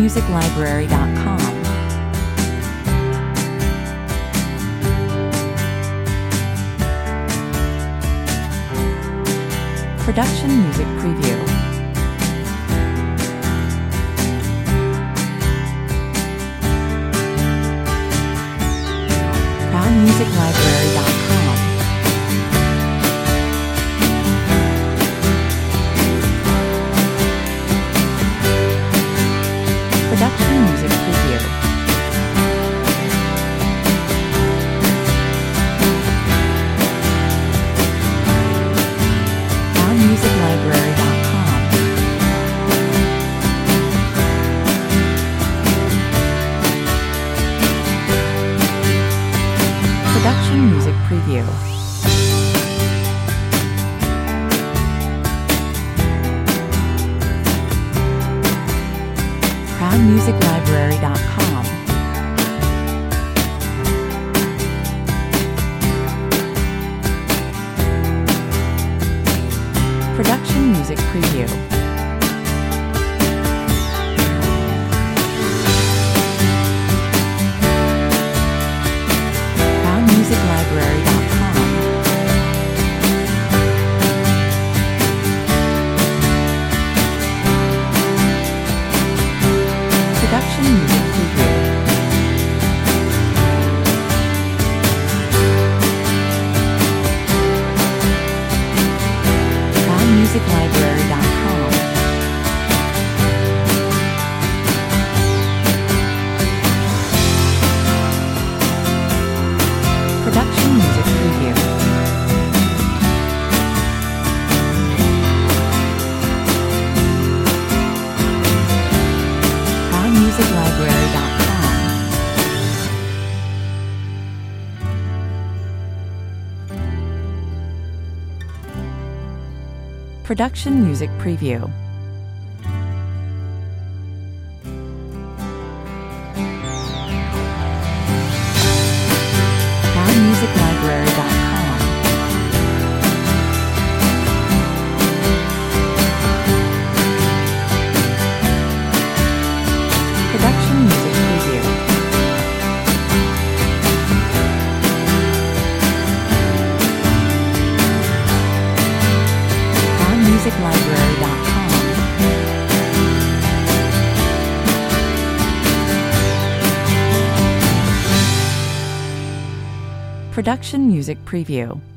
ProudMusicLibrary.com. Production Music Preview. ProudMusicLibrary.com. Production Music Preview. ProudMusicLibrary.com. Production Music Preview. ProudMusicLibrary.com. Production Music Preview. ProudMusicLibrary.com. Production Music Preview. ProudMusicLibrary.com. Production Music Preview. ProudMusicLibrary.com. Production Music Preview. ProudMusicLibrary.com. Production Music Preview. ProudMusicLibrary.com. Production Music Preview.